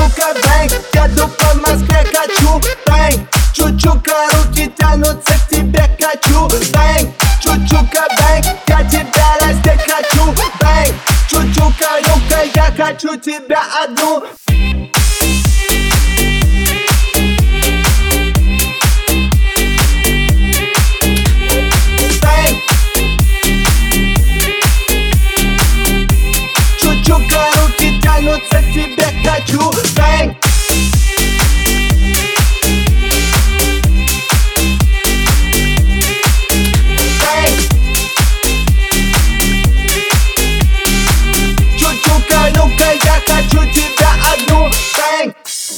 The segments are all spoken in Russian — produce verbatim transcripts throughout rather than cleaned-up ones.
Чучука, бэнг, еду по Москве, качу, бэнг. Чучука, руки тянутся к тебе, качу, бэнг. Чучука, бэнг, я тебя раздеть хочу, бэнг. Чучука, ну-ка, я хочу тебя одну. Чучука, руки тянутся к тебе, хочу, бэнг. Чучука, ну-ка, я хочу тебя одну, бэнг.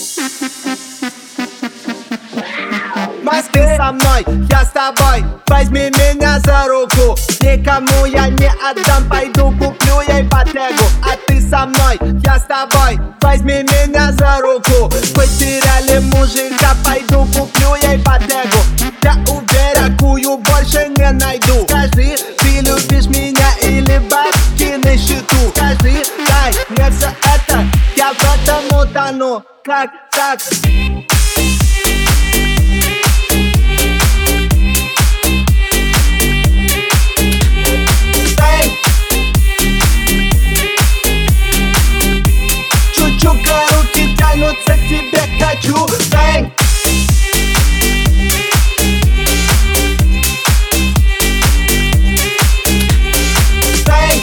Ты со мной, я с тобой, возьми меня за руку. Никому я не отдам, пойду куплю ей Ботегу. А ты со мной, я с тобой, возьми меня за руку. Потеряли мужика, пойду куплю ей Ботегу. Я уверен, такую больше не найду. Скажи, ты любишь меня или бабки на счету? Скажи, дай мне все это, я в этом утону. Как так? Чучука, руки тянутся к тебе, хочу, бэнг. Бэнг.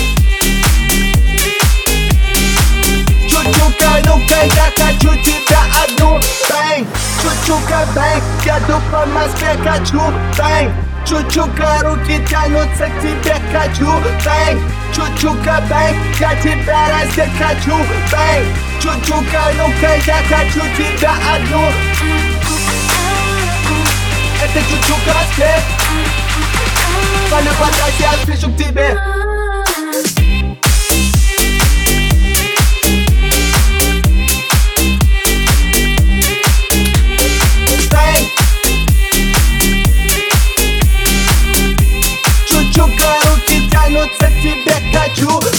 Чучука, ну-ка, я хочу тебя одну, бэнг. Чучука, бэнг, еду по Москве, качу, бэнг. Чучука, руки тянутся к тебе, хочу, бэнг. Чучука, бэнг, я тебя раздеть хочу, бэнг. Чучука, ну-ка, я хочу тебя одну. Это Чучука, Москве. Палю глаза, я спешу к тебе. Чучука, руки тянутся к тебе, хочу.